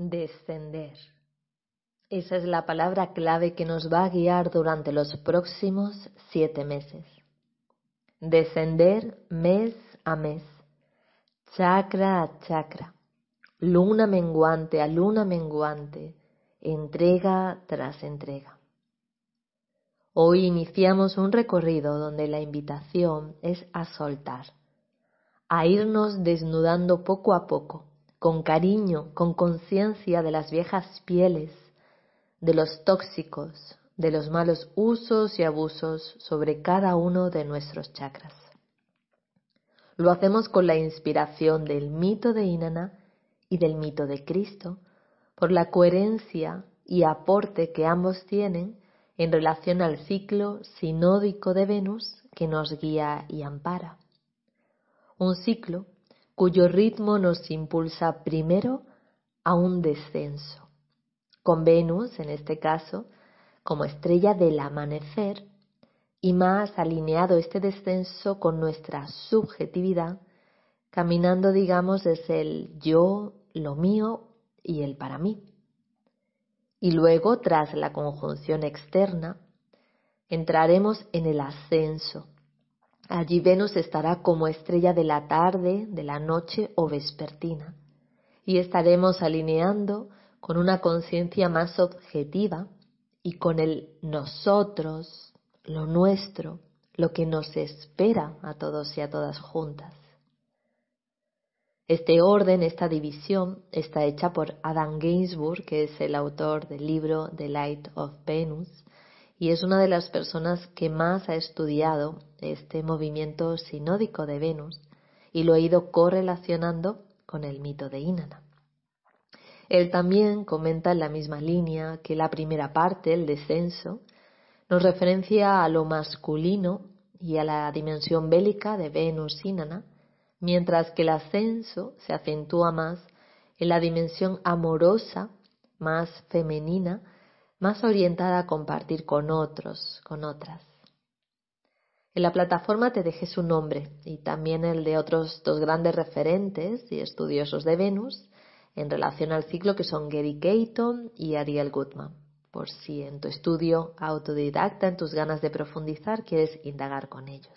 Descender. Esa es la palabra clave que nos va a guiar durante los próximos 7 meses. Descender mes a mes, chakra a chakra, luna menguante a luna menguante, entrega tras entrega. Hoy iniciamos un recorrido donde la invitación es a soltar, a irnos desnudando poco a poco, con cariño, con conciencia de las viejas pieles, de los tóxicos, de los malos usos y abusos sobre cada uno de nuestros chakras. Lo hacemos con la inspiración del mito de Inanna y del mito de Cristo, por la coherencia y aporte que ambos tienen en relación al ciclo sinódico de Venus que nos guía y ampara. Un ciclo cuyo ritmo nos impulsa primero a un descenso, con Venus, en este caso, como estrella del amanecer, y más alineado este descenso con nuestra subjetividad, caminando, digamos, desde el yo, lo mío y el para mí. Y luego, tras la conjunción externa, entraremos en el ascenso. Allí Venus estará como estrella de la tarde, de la noche o vespertina, y estaremos alineando con una conciencia más objetiva y con el nosotros, lo nuestro, lo que nos espera a todos y a todas juntas. Este orden, esta división, está hecha por Adam Gainsbourg, que es el autor del libro The Light of Venus, y es una de las personas que más ha estudiado este movimiento sinódico de Venus y lo ha ido correlacionando con el mito de Inanna. Él también comenta en la misma línea que la primera parte, el descenso, nos referencia a lo masculino y a la dimensión bélica de Venus-Inanna, mientras que el ascenso se acentúa más en la dimensión amorosa, más femenina, más orientada a compartir con otros, con otras. En la plataforma te dejé su nombre y también el de otros 2 grandes referentes y estudiosos de Venus en relación al ciclo, que son Gary Keaton y Ariel Goodman, por si en tu estudio autodidacta, en tus ganas de profundizar, quieres indagar con ellos.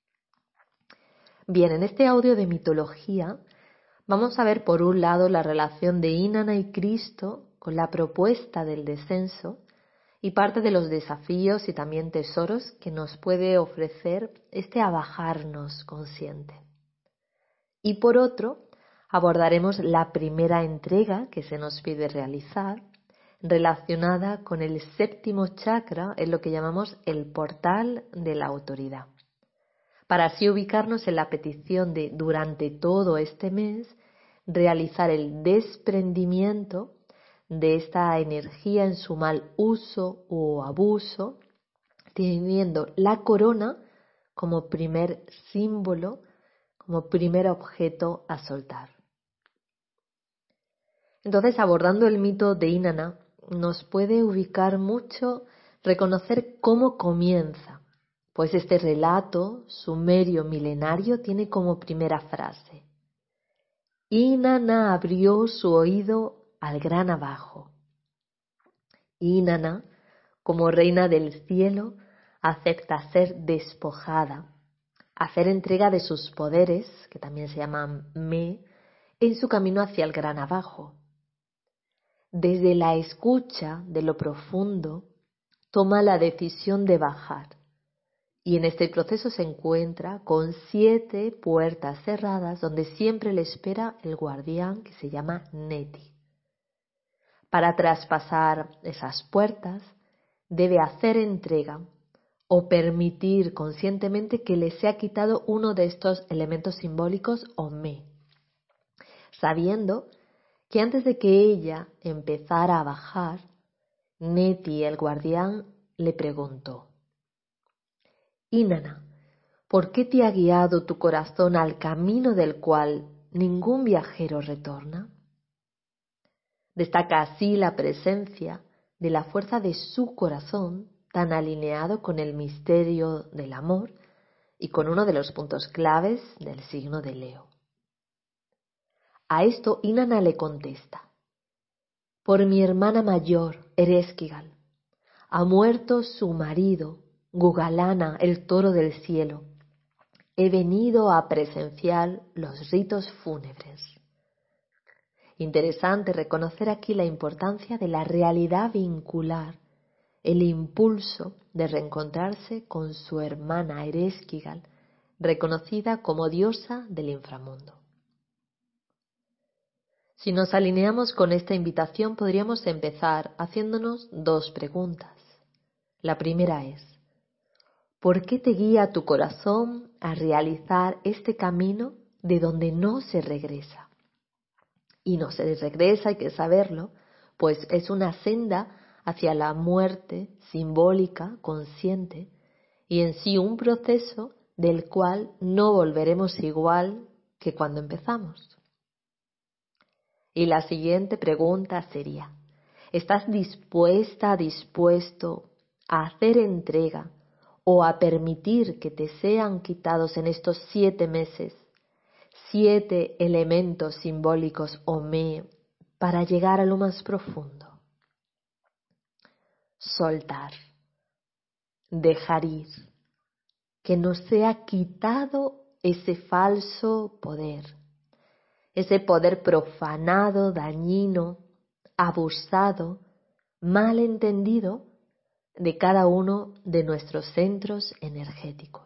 Bien, en este audio de mitología vamos a ver por un lado la relación de Inanna y Cristo con la propuesta del descenso y parte de los desafíos y también tesoros que nos puede ofrecer este abajarnos consciente. Y por otro, abordaremos la primera entrega que se nos pide realizar, relacionada con el 7º chakra, en lo que llamamos el portal de la autoridad, para así ubicarnos en la petición de, durante todo este mes, realizar el desprendimiento de esta energía en su mal uso o abuso, teniendo la corona como primer símbolo, como primer objeto a soltar. Entonces, abordando el mito de Inanna, nos puede ubicar mucho reconocer cómo comienza, pues este relato sumerio milenario tiene como primera frase: Inanna abrió su oído al gran abajo. Inanna, como reina del cielo, acepta ser despojada, hacer entrega de sus poderes, que también se llaman Me, en su camino hacia el gran abajo. Desde la escucha de lo profundo, toma la decisión de bajar, y en este proceso se encuentra con 7 puertas cerradas donde siempre le espera el guardián que se llama Neti. Para traspasar esas puertas, debe hacer entrega o permitir conscientemente que le sea quitado uno de estos elementos simbólicos o Me, sabiendo que antes de que ella empezara a bajar, Neti, el guardián, le preguntó: Inanna, ¿por qué te ha guiado tu corazón al camino del cual ningún viajero retorna? Destaca así la presencia de la fuerza de su corazón, tan alineado con el misterio del amor y con uno de los puntos claves del signo de Leo. A esto Inanna le contesta: por mi hermana mayor, Ereshkigal. Ha muerto su marido, Gugalana, el toro del cielo. He venido a presenciar los ritos fúnebres. Interesante reconocer aquí la importancia de la realidad vincular, el impulso de reencontrarse con su hermana Ereshkigal, reconocida como diosa del inframundo. Si nos alineamos con esta invitación, podríamos empezar haciéndonos dos preguntas. La primera es, ¿por qué te guía tu corazón a realizar este camino de donde no se regresa? Y no se regresa, hay que saberlo, pues es una senda hacia la muerte simbólica, consciente, y en sí un proceso del cual no volveremos igual que cuando empezamos. Y la siguiente pregunta sería, ¿estás dispuesto a hacer entrega o a permitir que te sean quitados en estos 7 meses 7 elementos simbólicos para llegar a lo más profundo? Soltar, dejar ir, que nos sea quitado ese falso poder, ese poder profanado, dañino, abusado, mal entendido de cada uno de nuestros centros energéticos.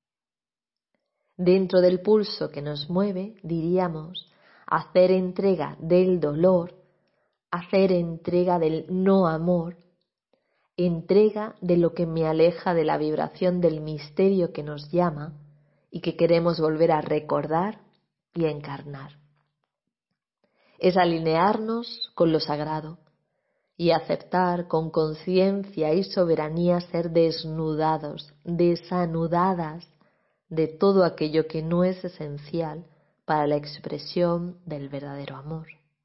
Dentro del pulso que nos mueve, diríamos, hacer entrega del dolor, hacer entrega del no amor, entrega de lo que me aleja de la vibración del misterio que nos llama y que queremos volver a recordar y a encarnar. Es alinearnos con lo sagrado y aceptar con conciencia y soberanía ser desnudados, desanudadas de todo aquello que no es esencial para la expresión del verdadero amor.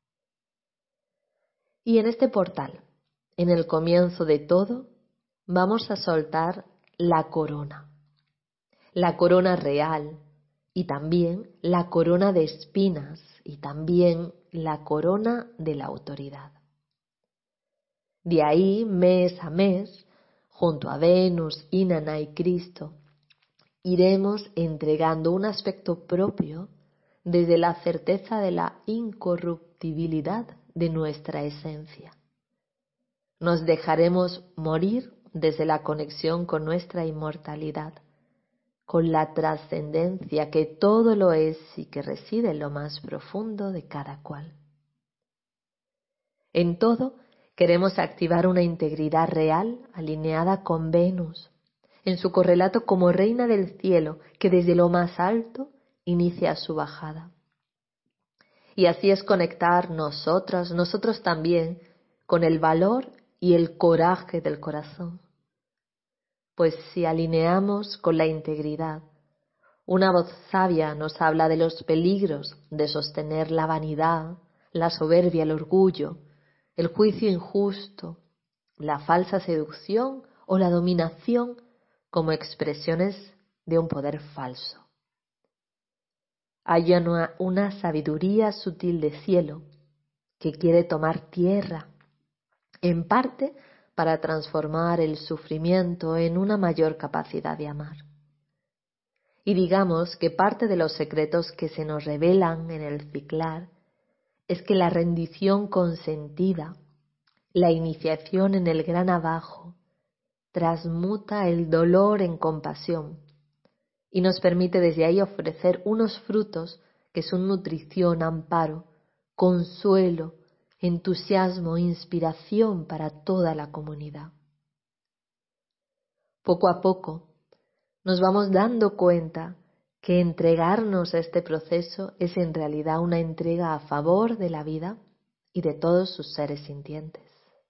Y en este portal, en el comienzo de todo, vamos a soltar la corona real y también la corona de espinas y también la corona de la autoridad. De ahí, mes a mes, junto a Venus, Inanna y Cristo, iremos entregando un aspecto propio desde la certeza de la incorruptibilidad de nuestra esencia. Nos dejaremos morir desde la conexión con nuestra inmortalidad, con la trascendencia que todo lo es y que reside en lo más profundo de cada cual. En todo, queremos activar una integridad real alineada con Venus, en su correlato como reina del cielo, que desde lo más alto inicia su bajada. Y así es conectar nosotros también, con el valor y el coraje del corazón. Pues si alineamos con la integridad, una voz sabia nos habla de los peligros de sostener la vanidad, la soberbia, el orgullo, el juicio injusto, la falsa seducción o la dominación como expresiones de un poder falso. Hay una sabiduría sutil de cielo que quiere tomar tierra, en parte para transformar el sufrimiento en una mayor capacidad de amar. Y digamos que parte de los secretos que se nos revelan en el ciclar es que la rendición consentida, la iniciación en el gran abajo, transmuta el dolor en compasión y nos permite desde ahí ofrecer unos frutos que son nutrición, amparo, consuelo, entusiasmo, inspiración para toda la comunidad. Poco a poco nos vamos dando cuenta que entregarnos a este proceso es en realidad una entrega a favor de la vida y de todos sus seres sintientes.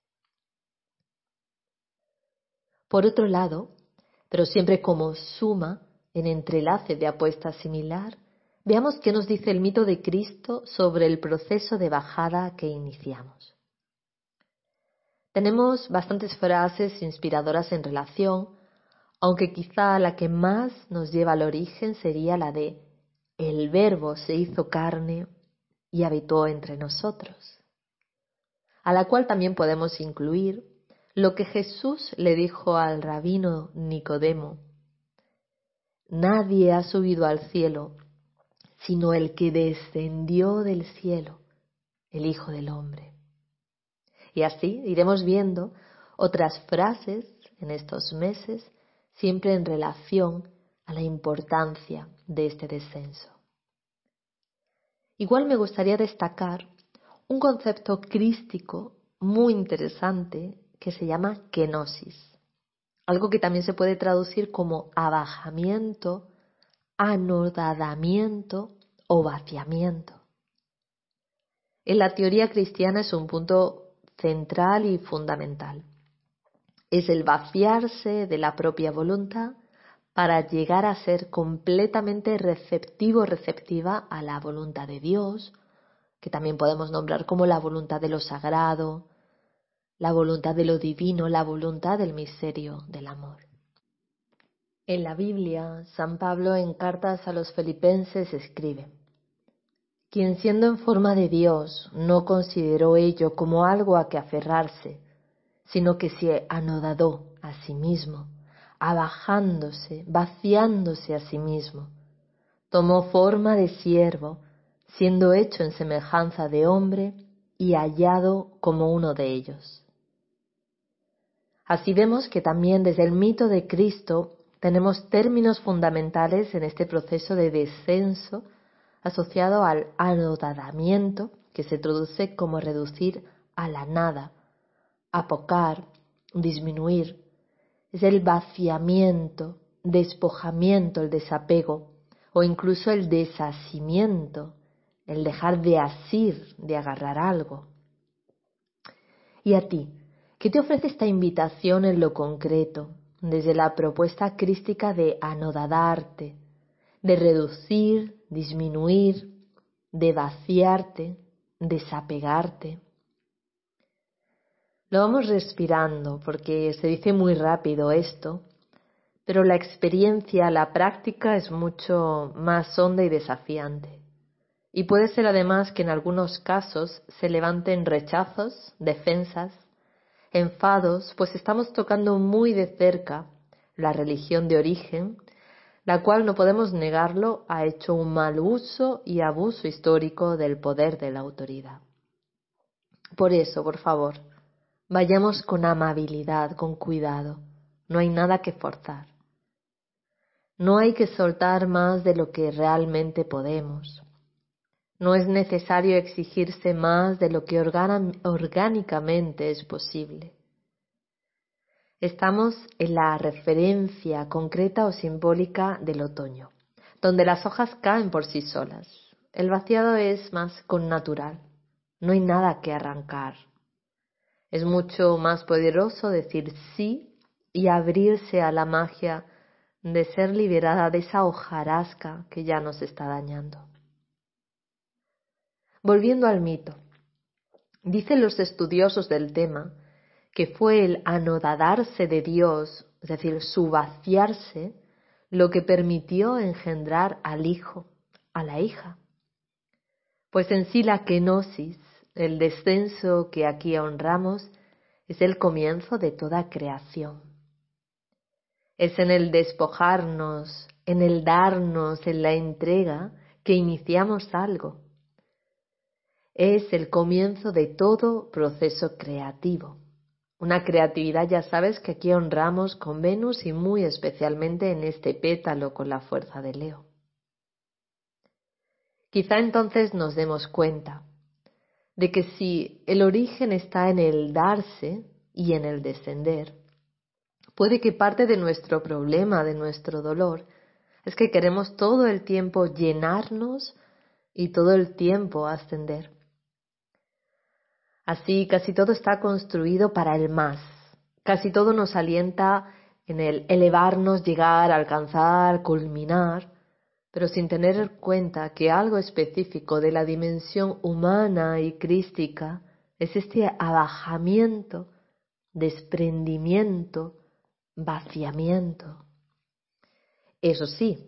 Por otro lado, pero siempre como suma en entrelace de apuesta similar, veamos qué nos dice el mito de Cristo sobre el proceso de bajada que iniciamos. Tenemos bastantes frases inspiradoras en relación, aunque quizá la que más nos lleva al origen sería la de el Verbo se hizo carne y habitó entre nosotros. a la cual también podemos incluir lo que Jesús le dijo al rabino Nicodemo: nadie ha subido al cielo sino el que descendió del cielo, el Hijo del Hombre. Y así iremos viendo otras frases en estos meses, siempre en relación a la importancia de este descenso. Igual me gustaría destacar un concepto crístico muy interesante que se llama kenosis, algo que también se puede traducir como abajamiento, anodadamiento o vaciamiento. En la teoría cristiana es un punto central y fundamental. Es el vaciarse de la propia voluntad para llegar a ser completamente receptiva a la voluntad de Dios, que también podemos nombrar como la voluntad de lo sagrado, la voluntad de lo divino, la voluntad del misterio del amor. En la Biblia, San Pablo en cartas a los Filipenses escribe: quien siendo en forma de Dios no consideró ello como algo a que aferrarse, sino que se anodadó a sí mismo, abajándose, vaciándose a sí mismo. Tomó forma de siervo, siendo hecho en semejanza de hombre y hallado como uno de ellos. Así vemos que también desde el mito de Cristo tenemos términos fundamentales en este proceso de descenso asociado al anodadamiento, que se traduce como reducir a la nada, apocar, disminuir. Es el vaciamiento, despojamiento, el desapego, o incluso el desasimiento, el dejar de asir, de agarrar algo. ¿Y a ti? ¿Qué te ofrece esta invitación en lo concreto, desde la propuesta crística de anodadarte, de reducir, disminuir, de vaciarte, desapegarte? Lo vamos respirando porque se dice muy rápido esto, pero la experiencia, la práctica es mucho más honda y desafiante. Y puede ser además que en algunos casos se levanten rechazos, defensas, enfados, pues estamos tocando muy de cerca la religión de origen, la cual, no podemos negarlo, ha hecho un mal uso y abuso histórico del poder de la autoridad. Por eso, por favor, vayamos con amabilidad, con cuidado. No hay nada que forzar. No hay que soltar más de lo que realmente podemos. No es necesario exigirse más de lo que orgánicamente es posible. Estamos en la referencia concreta o simbólica del otoño, donde las hojas caen por sí solas. El vaciado es más connatural. No hay nada que arrancar. Es mucho más poderoso decir sí y abrirse a la magia de ser liberada de esa hojarasca que ya nos está dañando. Volviendo al mito, dicen los estudiosos del tema que fue el anodadarse de Dios, es decir, su vaciarse, lo que permitió engendrar al hijo, a la hija. Pues en sí la kenosis, el descenso que aquí honramos, es el comienzo de toda creación. Es en el despojarnos, en el darnos, en la entrega, que iniciamos algo. Es el comienzo de todo proceso creativo. Una creatividad, ya sabes, que aquí honramos con Venus y muy especialmente en este pétalo con la fuerza de Leo. Quizá entonces nos demos cuenta de que si el origen está en el darse y en el descender, puede que parte de nuestro problema, de nuestro dolor, es que queremos todo el tiempo llenarnos y todo el tiempo ascender. Así casi todo está construido para el más. Casi todo nos alienta en el elevarnos, llegar, alcanzar, culminar, pero sin tener en cuenta que algo específico de la dimensión humana y crística es este abajamiento, desprendimiento, vaciamiento. Eso sí,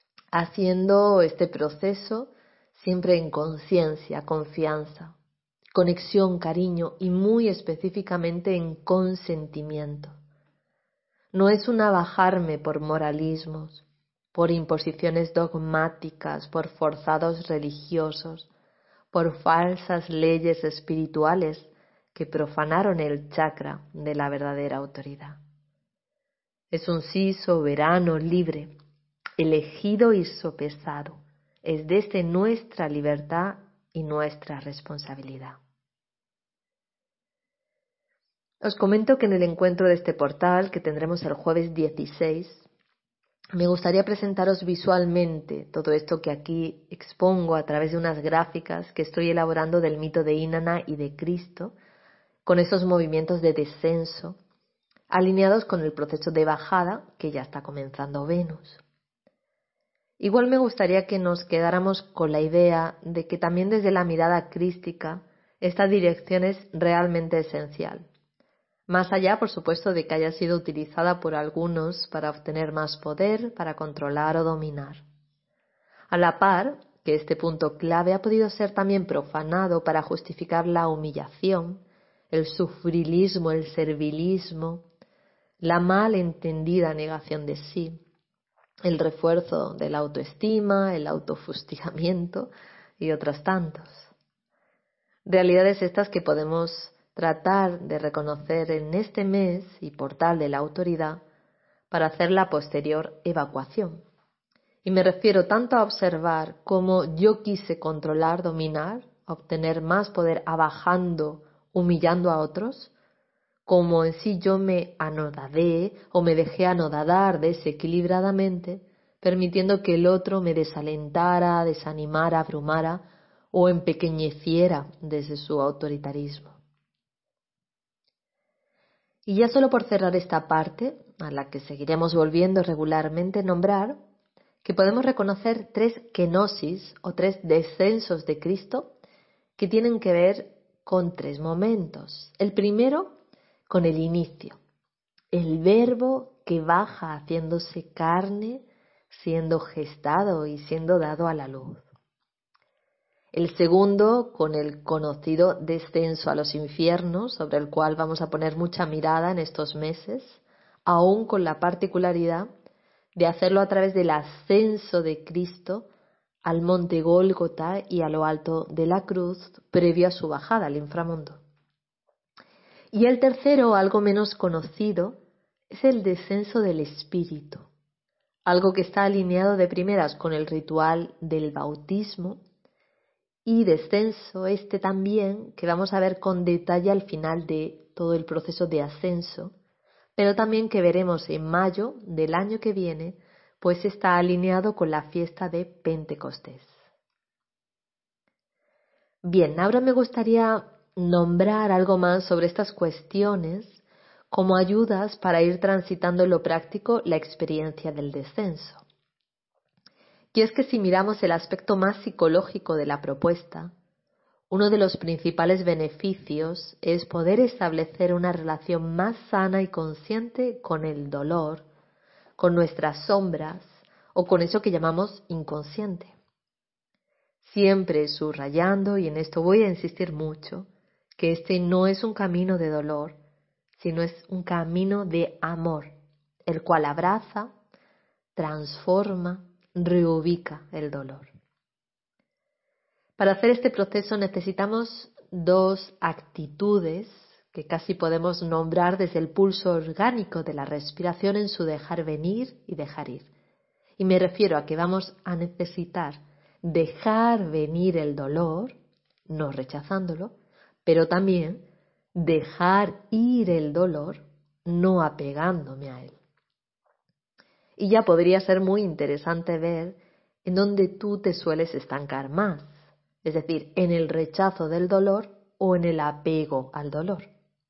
haciendo este proceso siempre en conciencia, confianza, conexión, cariño y muy específicamente en consentimiento. No es un abajarme por moralismos, por imposiciones dogmáticas, por forzados religiosos, por falsas leyes espirituales que profanaron el chakra de la verdadera autoridad. Es un sí soberano, libre, elegido y sopesado. Es desde nuestra libertad y nuestra responsabilidad. Os comento que en el encuentro de este portal, que tendremos el jueves 16, me gustaría presentaros visualmente todo esto que aquí expongo a través de unas gráficas que estoy elaborando del mito de Inanna y de Cristo, con esos movimientos de descenso, alineados con el proceso de bajada que ya está comenzando Venus. Igual me gustaría que nos quedáramos con la idea de que también desde la mirada crística esta dirección es realmente esencial. Más allá, por supuesto, de que haya sido utilizada por algunos para obtener más poder, para controlar o dominar. A la par, que este punto clave ha podido ser también profanado para justificar la humillación, el sufrilismo, el servilismo, la mal entendida negación de sí, el refuerzo de la autoestima, el autofustigamiento y otros tantos. Realidades estas que podemos tratar de reconocer en este mes y portal de la autoridad para hacer la posterior evacuación. Y me refiero tanto a observar cómo yo quise controlar, dominar, obtener más poder abajando, humillando a otros, como en sí yo me anodadé o me dejé anodadar desequilibradamente, permitiendo que el otro me desalentara, desanimara, abrumara o empequeñeciera desde su autoritarismo. Y ya solo por cerrar esta parte, a la que seguiremos volviendo regularmente, nombrar que podemos reconocer 3 kenosis o 3 descensos de Cristo que tienen que ver con 3 momentos. El primero, con el inicio, el verbo que baja haciéndose carne, siendo gestado y siendo dado a la luz. El segundo, con el conocido descenso a los infiernos, sobre el cual vamos a poner mucha mirada en estos meses, aún con la particularidad de hacerlo a través del ascenso de Cristo al monte Gólgota y a lo alto de la cruz, previo a su bajada al inframundo. Y el tercero, algo menos conocido, es el descenso del Espíritu, algo que está alineado de primeras con el ritual del bautismo, y descenso este también, que vamos a ver con detalle al final de todo el proceso de ascenso, pero también que veremos en mayo del año que viene, pues está alineado con la fiesta de Pentecostés. Bien, ahora me gustaría nombrar algo más sobre estas cuestiones como ayudas para ir transitando en lo práctico la experiencia del descenso. Y es que si miramos el aspecto más psicológico de la propuesta, uno de los principales beneficios es poder establecer una relación más sana y consciente con el dolor, con nuestras sombras o con eso que llamamos inconsciente. Siempre subrayando, y en esto voy a insistir mucho, que este no es un camino de dolor, sino es un camino de amor, el cual abraza, transforma, reubica el dolor. Para hacer este proceso necesitamos 2 actitudes que casi podemos nombrar desde el pulso orgánico de la respiración en su dejar venir y dejar ir. Y me refiero a que vamos a necesitar dejar venir el dolor, no rechazándolo, pero también dejar ir el dolor, no apegándome a él. Y ya podría ser muy interesante ver en dónde tú te sueles estancar más, es decir, en el rechazo del dolor o en el apego al dolor.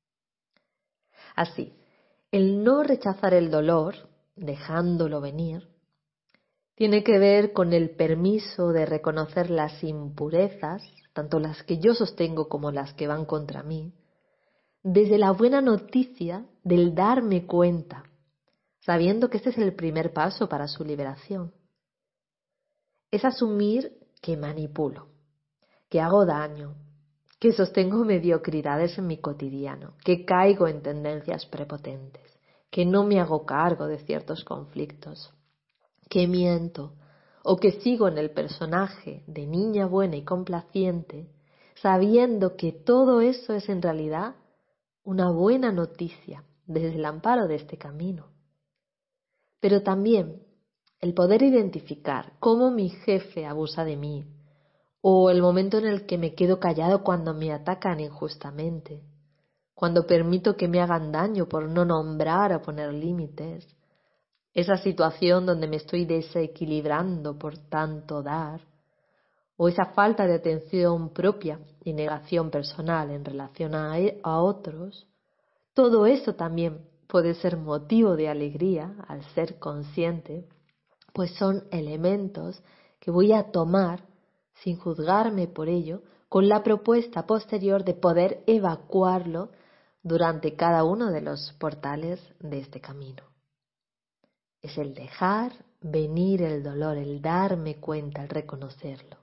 Así, el no rechazar el dolor, dejándolo venir, tiene que ver con el permiso de reconocer las impurezas, tanto las que yo sostengo como las que van contra mí, desde la buena noticia del darme cuenta, sabiendo que este es el primer paso para su liberación. Es asumir que manipulo, que hago daño, que sostengo mediocridades en mi cotidiano, que caigo en tendencias prepotentes, que no me hago cargo de ciertos conflictos, que miento o que sigo en el personaje de niña buena y complaciente, sabiendo que todo eso es en realidad una buena noticia desde el amparo de este camino. Pero también el poder identificar cómo mi jefe abusa de mí, o el momento en el que me quedo callado cuando me atacan injustamente, cuando permito que me hagan daño por no nombrar o poner límites, esa situación donde me estoy desequilibrando por tanto dar, o esa falta de atención propia y negación personal en relación a otros, todo eso también puede ser motivo de alegría al ser consciente, pues son elementos que voy a tomar sin juzgarme por ello, con la propuesta posterior de poder evacuarlo durante cada uno de los portales de este camino. Es el dejar venir el dolor, el darme cuenta, el reconocerlo.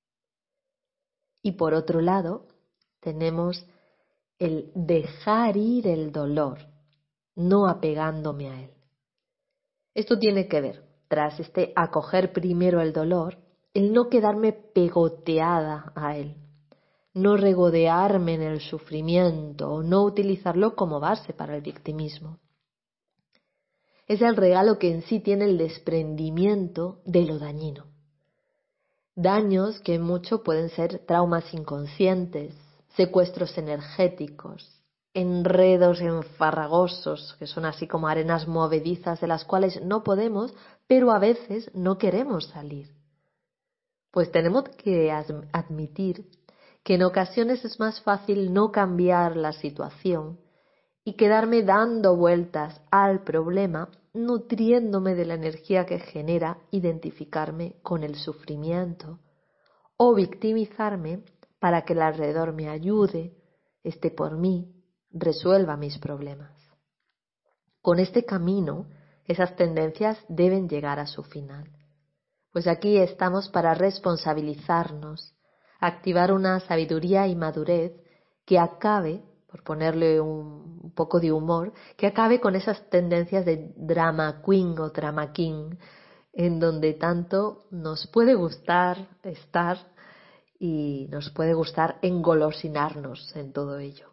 Y por otro lado, tenemos el dejar ir el dolor, no apegándome a él. Esto tiene que ver, tras este acoger primero el dolor, el no quedarme pegoteada a él, no regodearme en el sufrimiento o no utilizarlo como base para el victimismo. Es el regalo que en sí tiene el desprendimiento de lo dañino. Daños que mucho pueden ser traumas inconscientes, secuestros energéticos, enredos enfarragosos, que son así como arenas movedizas de las cuales no podemos, pero a veces no queremos salir. Pues tenemos que admitir que en ocasiones es más fácil no cambiar la situación y quedarme dando vueltas al problema, nutriéndome de la energía que genera identificarme con el sufrimiento o victimizarme para que el alrededor me ayude, esté por mí, resuelva mis problemas. Con este camino, esas tendencias deben llegar a su final. Pues aquí estamos para responsabilizarnos, activar una sabiduría y madurez que acabe, por ponerle un poco de humor, que acabe con esas tendencias de drama queen o drama king, en donde tanto nos puede gustar estar y nos puede gustar engolosinarnos en todo ello.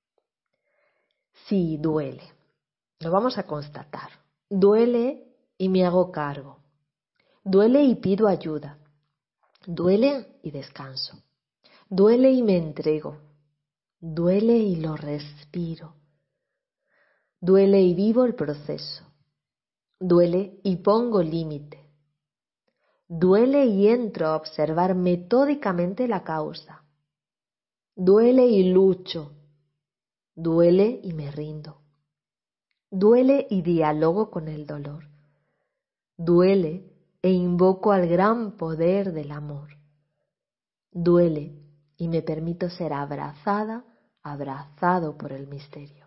Sí, duele, lo vamos a constatar. Duele y me hago cargo. Duele y pido ayuda. Duele y descanso. Duele y me entrego. Duele y lo respiro. Duele y vivo el proceso. Duele y pongo límite. Duele y entro a observar metódicamente la causa. Duele y lucho. Duele y me rindo. Duele y dialogo con el dolor. Duele e invoco al gran poder del amor. Duele y me permito ser abrazada, abrazado por el misterio.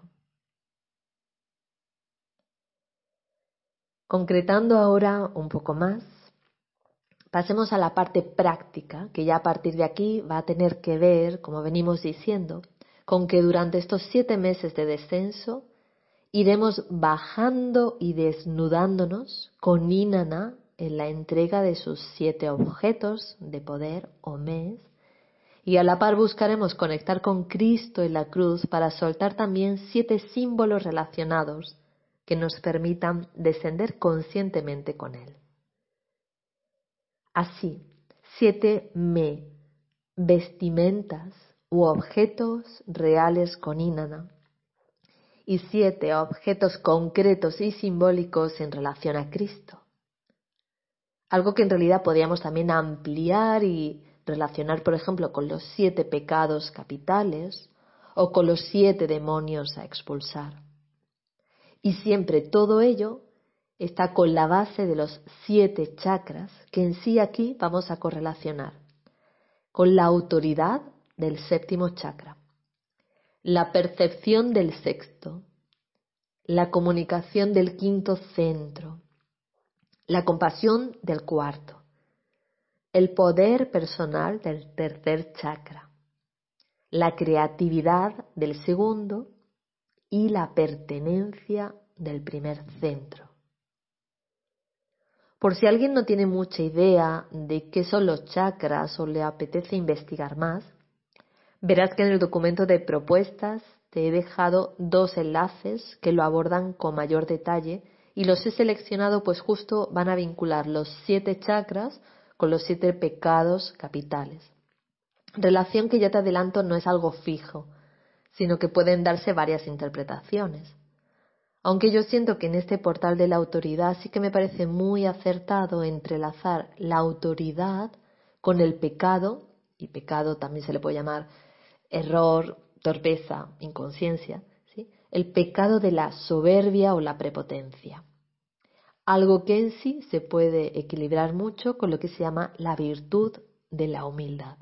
Concretando ahora un poco más, pasemos a la parte práctica, que ya a partir de aquí va a tener que ver, como venimos diciendo, con que durante estos 7 meses de descenso iremos bajando y desnudándonos con Inanna en la entrega de sus 7 objetos de poder o mes, y a la par buscaremos conectar con Cristo en la cruz para soltar también 7 símbolos relacionados que nos permitan descender conscientemente con Él. Así, 7 vestimentas u objetos reales con Inanna y 7 objetos concretos y simbólicos en relación a Cristo. Algo que en realidad podríamos también ampliar y relacionar, por ejemplo, con los 7 pecados capitales o con los 7 demonios a expulsar. Y siempre todo ello está con la base de los 7 chakras, que en sí aquí vamos a correlacionar con la autoridad del 7º chakra, la percepción del 6º, la comunicación del 5º centro, la compasión del 4º, el poder personal del 3er chakra, la creatividad del segundo y la pertenencia del primer centro. Por si alguien no tiene mucha idea de qué son los chakras o le apetece investigar más, verás que en el documento de propuestas te he dejado 2 enlaces que lo abordan con mayor detalle y los he seleccionado pues justo van a vincular los 7 chakras con los 7 pecados capitales. Relación que ya te adelanto no es algo fijo, sino que pueden darse varias interpretaciones. Aunque yo siento que en este portal de la autoridad sí que me parece muy acertado entrelazar la autoridad con el pecado, y pecado también se le puede llamar error, torpeza, inconsciencia, ¿sí? El pecado de la soberbia o la prepotencia. Algo que en sí se puede equilibrar mucho con lo que se llama la virtud de la humildad.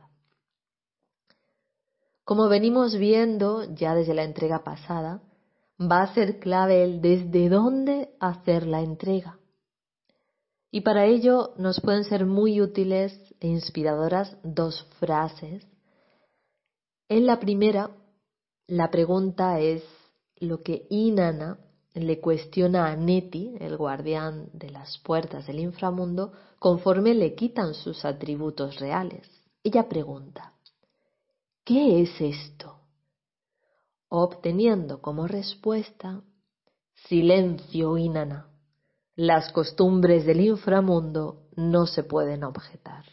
Como venimos viendo ya desde la entrega pasada, va a ser clave el desde dónde hacer la entrega. Y para ello nos pueden ser muy útiles e inspiradoras 2 frases. En la primera, la pregunta es lo que Inanna le cuestiona a Neti, el guardián de las puertas del inframundo, conforme le quitan sus atributos reales. Ella pregunta, ¿qué es esto? Obteniendo como respuesta, silencio, Inanna. Las costumbres del inframundo no se pueden objetar.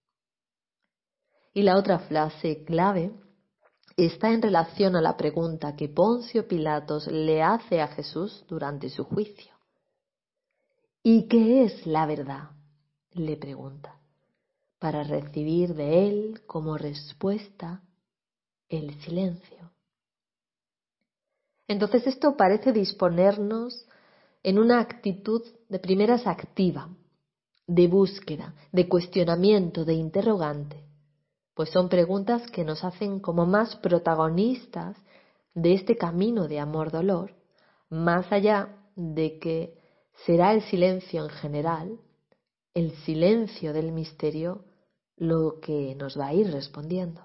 Y la otra frase clave está en relación a la pregunta que Poncio Pilatos le hace a Jesús durante su juicio. ¿Y qué es la verdad?, le pregunta, para recibir de él como respuesta el silencio. Entonces esto parece disponernos en una actitud de primeras activa, de búsqueda, de cuestionamiento, de interrogante, pues son preguntas que nos hacen como más protagonistas de este camino de amor-dolor, más allá de que será el silencio en general, el silencio del misterio, lo que nos va a ir respondiendo.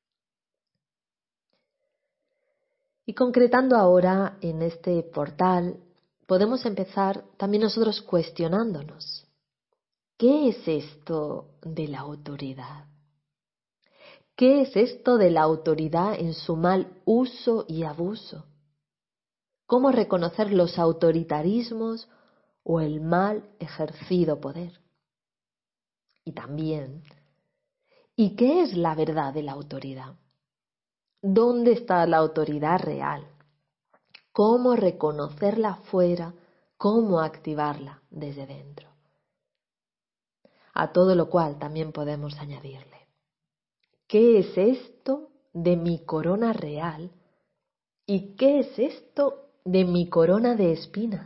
Y concretando ahora en este portal, podemos empezar también nosotros cuestionándonos. ¿Qué es esto de la autoridad? ¿Qué es esto de la autoridad en su mal uso y abuso? ¿Cómo reconocer los autoritarismos o el mal ejercido poder? Y también, ¿y qué es la verdad de la autoridad? ¿Dónde está la autoridad real? ¿Cómo reconocerla fuera? ¿Cómo activarla desde dentro? A todo lo cual también podemos añadirle, ¿qué es esto de mi corona real? ¿Y qué es esto de mi corona de espinas?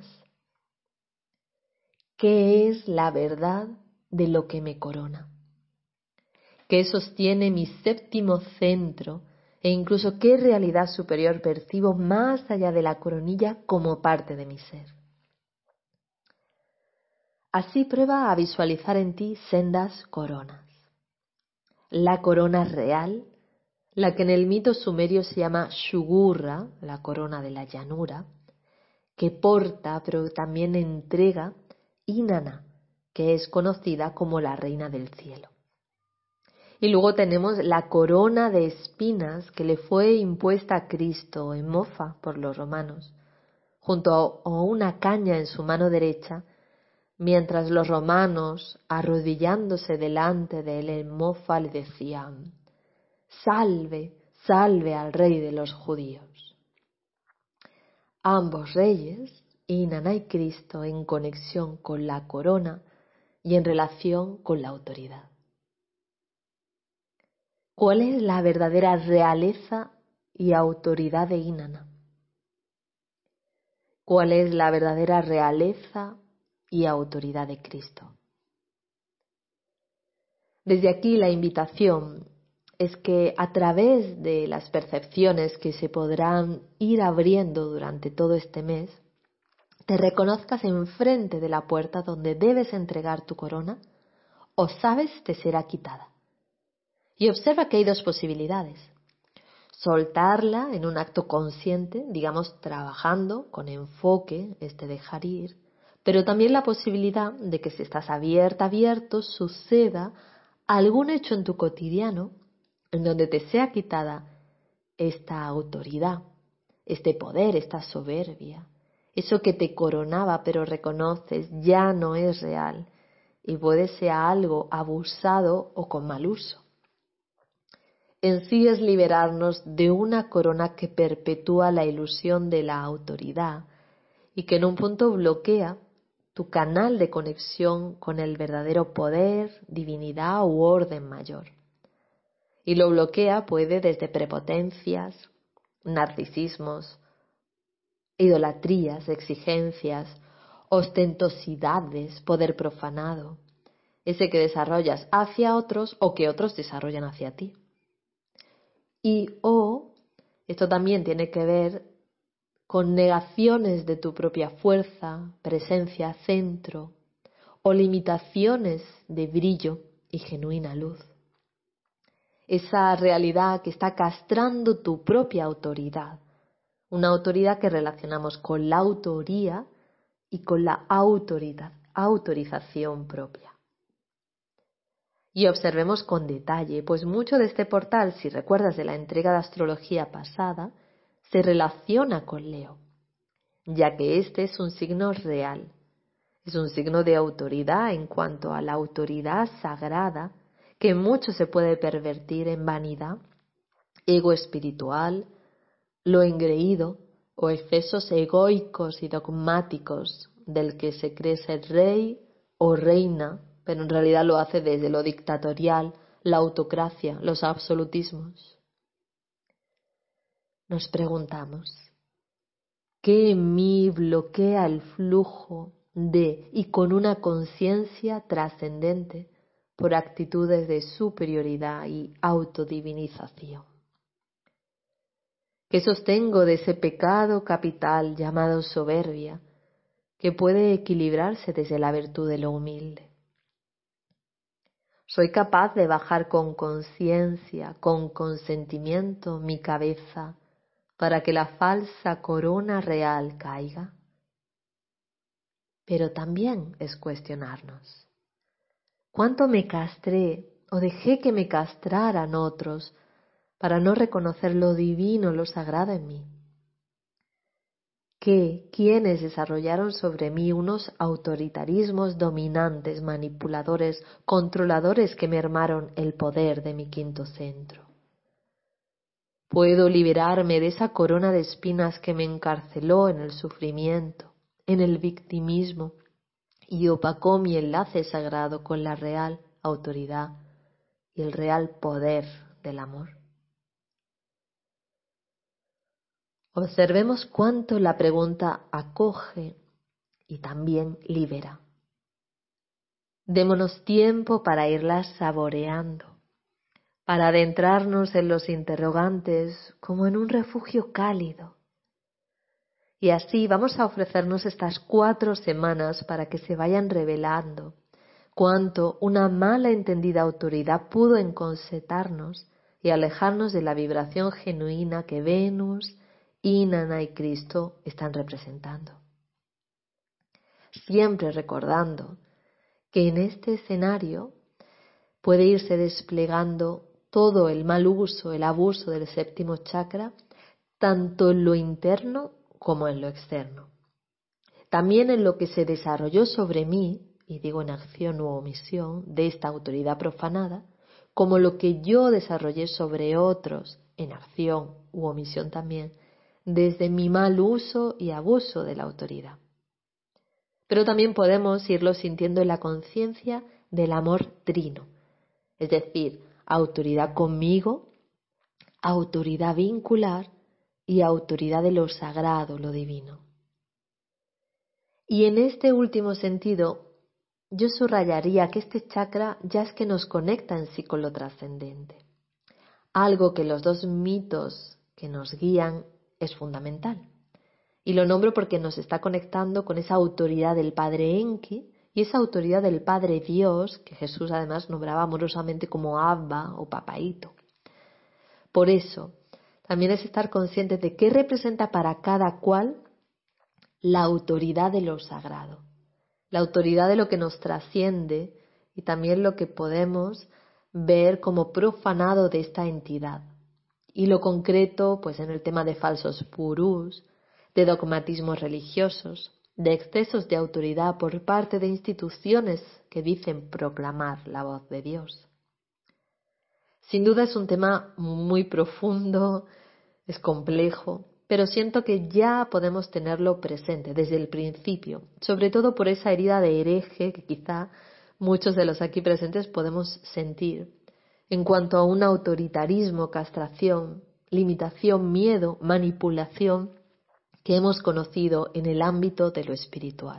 ¿Qué es la verdad de lo que me corona? ¿Qué sostiene mi séptimo centro? E incluso qué realidad superior percibo más allá de la coronilla como parte de mi ser. Así prueba a visualizar en ti sendas coronas. La corona real, la que en el mito sumerio se llama Shugurra, la corona de la llanura, que porta pero también entrega Inanna, que es conocida como la reina del cielo. Y luego tenemos la corona de espinas que le fue impuesta a Cristo en mofa por los romanos, junto a una caña en su mano derecha, mientras los romanos, arrodillándose delante de él en mofa, le decían: «Salve, salve al rey de los judíos». Ambos reyes, Inanna y Cristo, en conexión con la corona y en relación con la autoridad. ¿Cuál es la verdadera realeza y autoridad de Inanna? ¿Cuál es la verdadera realeza y autoridad de Cristo? Desde aquí la invitación es que a través de las percepciones que se podrán ir abriendo durante todo este mes, te reconozcas enfrente de la puerta donde debes entregar tu corona o sabes te será quitada. Y observa que hay 2 posibilidades. soltarla en un acto consciente, digamos, trabajando con enfoque, dejar ir, pero también la posibilidad de que si estás abierto, suceda algún hecho en tu cotidiano en donde te sea quitada esta autoridad, este poder, esta soberbia, eso que te coronaba pero reconoces ya no es real y puede ser algo abusado o con mal uso. En sí es liberarnos de una corona que perpetúa la ilusión de la autoridad y que en un punto bloquea tu canal de conexión con el verdadero poder, divinidad u orden mayor. Y lo bloquea puede desde prepotencias, narcisismos, idolatrías, exigencias, ostentosidades, poder profanado, ese que desarrollas hacia otros o que otros desarrollan hacia ti. Esto también tiene que ver con negaciones de tu propia fuerza, presencia, centro, o limitaciones de brillo y genuina luz. Esa realidad que está castrando tu propia autoridad, una autoridad que relacionamos con la autoría y con la autorización propia. Y observemos con detalle, pues mucho de este portal, si recuerdas de la entrega de astrología pasada, se relaciona con Leo, ya que este es un signo real, es un signo de autoridad en cuanto a la autoridad sagrada, que mucho se puede pervertir en vanidad, ego espiritual, lo engreído o excesos egoicos y dogmáticos del que se cree ser rey o reina, pero en realidad lo hace desde lo dictatorial, la autocracia, los absolutismos. Nos preguntamos, ¿qué en mí bloquea el flujo de y con una conciencia trascendente por actitudes de superioridad y autodivinización? ¿Qué sostengo de ese pecado capital llamado soberbia, que puede equilibrarse desde la virtud de lo humilde? ¿Soy capaz de bajar con conciencia, con consentimiento mi cabeza para que la falsa corona real caiga? Pero también es cuestionarnos, ¿cuánto me castré o dejé que me castraran otros para no reconocer lo divino, lo sagrado en mí? ¿Quiénes desarrollaron sobre mí unos autoritarismos dominantes, manipuladores, controladores que mermaron el poder de mi quinto centro? ¿Puedo liberarme de esa corona de espinas que me encarceló en el sufrimiento, en el victimismo y opacó mi enlace sagrado con la real autoridad y el real poder del amor? Observemos cuánto la pregunta acoge y también libera. Démonos tiempo para irla saboreando, para adentrarnos en los interrogantes como en un refugio cálido. Y así vamos a ofrecernos estas 4 semanas para que se vayan revelando cuánto una mala entendida autoridad pudo encorsetarnos y alejarnos de la vibración genuina que Venus, Inanna y Cristo están representando. Siempre recordando que en este escenario puede irse desplegando todo el mal uso, el abuso del séptimo chakra, tanto en lo interno como en lo externo. También en lo que se desarrolló sobre mí, y digo en acción u omisión, de esta autoridad profanada, como lo que yo desarrollé sobre otros, en acción u omisión también, desde mi mal uso y abuso de la autoridad. Pero también podemos irlo sintiendo en la conciencia del amor trino, es decir, autoridad conmigo, autoridad vincular y autoridad de lo sagrado, lo divino. Y en este último sentido, yo subrayaría que este chakra ya es que nos conecta en sí con lo trascendente, algo que los 2 mitos que nos guían es fundamental. Y lo nombro porque nos está conectando con esa autoridad del Padre Enki y esa autoridad del Padre Dios, que Jesús además nombraba amorosamente como Abba o Papaíto. Por eso, también es estar conscientes de qué representa para cada cual la autoridad de lo sagrado, la autoridad de lo que nos trasciende y también lo que podemos ver como profanado de esta entidad. Y lo concreto, pues en el tema de falsos gurús, de dogmatismos religiosos, de excesos de autoridad por parte de instituciones que dicen proclamar la voz de Dios. Sin duda es un tema muy profundo, es complejo, pero siento que ya podemos tenerlo presente desde el principio, sobre todo por esa herida de hereje que quizá muchos de los aquí presentes podemos sentir en cuanto a un autoritarismo, castración, limitación, miedo, manipulación que hemos conocido en el ámbito de lo espiritual.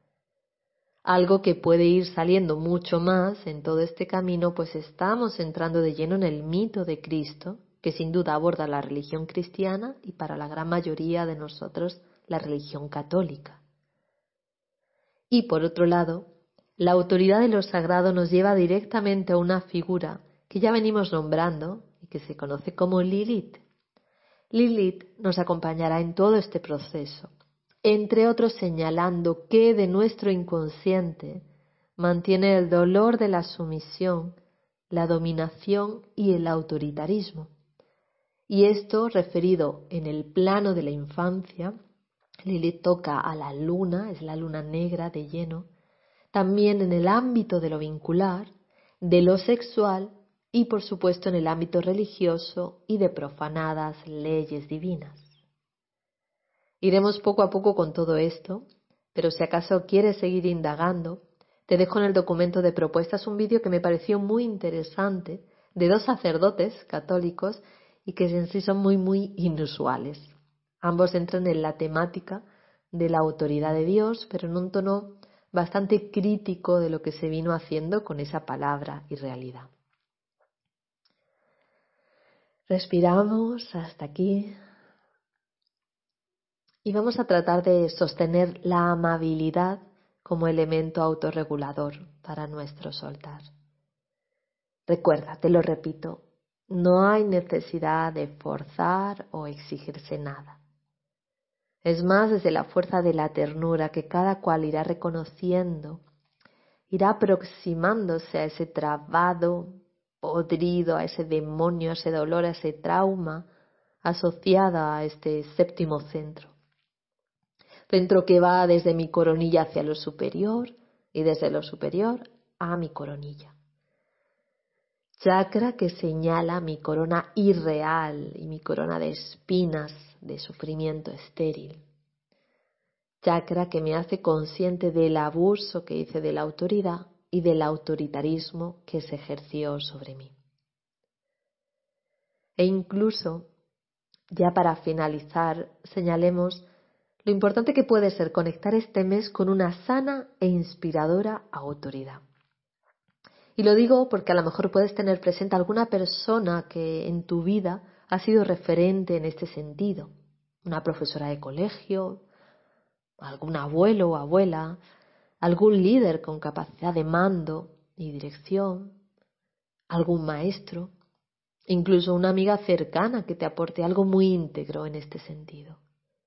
Algo que puede ir saliendo mucho más en todo este camino, pues estamos entrando de lleno en el mito de Cristo, que sin duda aborda la religión cristiana y para la gran mayoría de nosotros la religión católica. Y por otro lado, la autoridad de lo sagrado nos lleva directamente a una figura que ya venimos nombrando y que se conoce como Lilith. Lilith nos acompañará en todo este proceso, entre otros señalando que de nuestro inconsciente mantiene el dolor de la sumisión, la dominación y el autoritarismo. Y esto referido en el plano de la infancia, Lilith toca a la luna, es la luna negra de lleno, también en el ámbito de lo vincular, de lo sexual y por supuesto en el ámbito religioso y de profanadas leyes divinas. Iremos poco a poco con todo esto, pero si acaso quieres seguir indagando, te dejo en el documento de propuestas un vídeo que me pareció muy interesante de dos sacerdotes católicos y que en sí son muy inusuales. Ambos entran en la temática de la autoridad de Dios, pero en un tono bastante crítico de lo que se vino haciendo con esa palabra y realidad. Respiramos hasta aquí y vamos a tratar de sostener la amabilidad como elemento autorregulador para nuestro soltar. Recuerda, te lo repito, no hay necesidad de forzar o exigirse nada. Es más desde la fuerza de la ternura que cada cual irá reconociendo, irá aproximándose a ese trabado, podrido, a ese demonio, a ese dolor, a ese trauma asociada a este séptimo centro. Centro que va desde mi coronilla hacia lo superior y desde lo superior a mi coronilla. Chakra que señala mi corona irreal y mi corona de espinas, de sufrimiento estéril. Chakra que me hace consciente del abuso que hice de la autoridad y del autoritarismo que se ejerció sobre mí. E incluso, ya para finalizar, señalemos lo importante que puede ser conectar este mes con una sana e inspiradora autoridad. Y lo digo porque a lo mejor puedes tener presente alguna persona que en tu vida ha sido referente en este sentido. Una profesora de colegio, algún abuelo o abuela, algún líder con capacidad de mando y dirección, algún maestro, incluso una amiga cercana que te aporte algo muy íntegro en este sentido.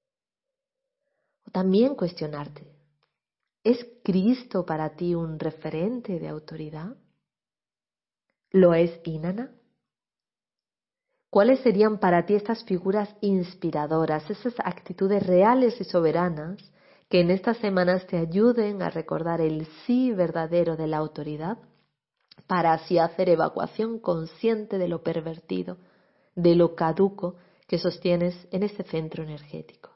O también cuestionarte, ¿es Cristo para ti un referente de autoridad? ¿Lo es Inanna? ¿Cuáles serían para ti estas figuras inspiradoras, esas actitudes reales y soberanas que en estas semanas te ayuden a recordar el sí verdadero de la autoridad para así hacer evacuación consciente de lo pervertido, de lo caduco que sostienes en este centro energético?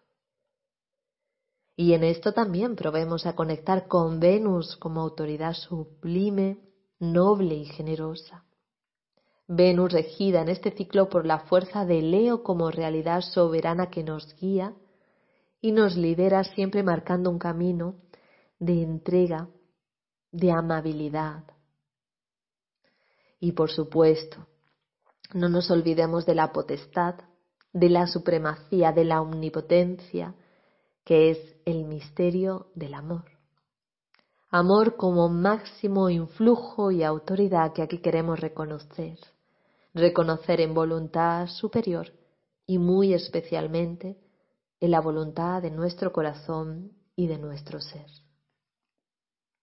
Y en esto también probemos a conectar con Venus como autoridad sublime, noble y generosa. Venus regida en este ciclo por la fuerza de Leo como realidad soberana que nos guía y nos lidera siempre marcando un camino de entrega, de amabilidad. Y por supuesto, no nos olvidemos de la potestad, de la supremacía, de la omnipotencia, que es el misterio del amor. Amor como máximo influjo y autoridad que aquí queremos reconocer. Reconocer en voluntad superior y muy especialmente en la voluntad de nuestro corazón y de nuestro ser.